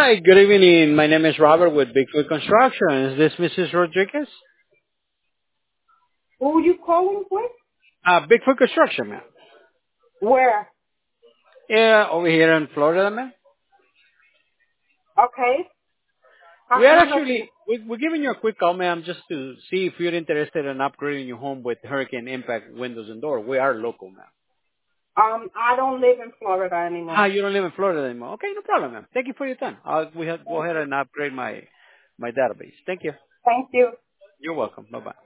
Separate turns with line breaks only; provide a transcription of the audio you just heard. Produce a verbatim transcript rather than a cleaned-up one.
Hi, good evening. My name is Robert with Bigfoot Construction. Is this Missus Rodriguez?
Who you calling with?
Uh, Bigfoot Construction, man.
Where?
Yeah, over here in Florida, man.
Okay. How
We are
can I help you?
actually, we, we're giving you a quick call, ma'am, just to see if you're interested in upgrading your home with hurricane impact windows and door. We are local, ma'am.
Um, I don't live in Florida
Ah,
anymore.
you don't live in Florida anymore. Okay, no problem, ma'am. Thank you for your time. I'll we have, go ahead and upgrade my, my database. Thank you.
Thank you.
You're welcome. Bye-bye.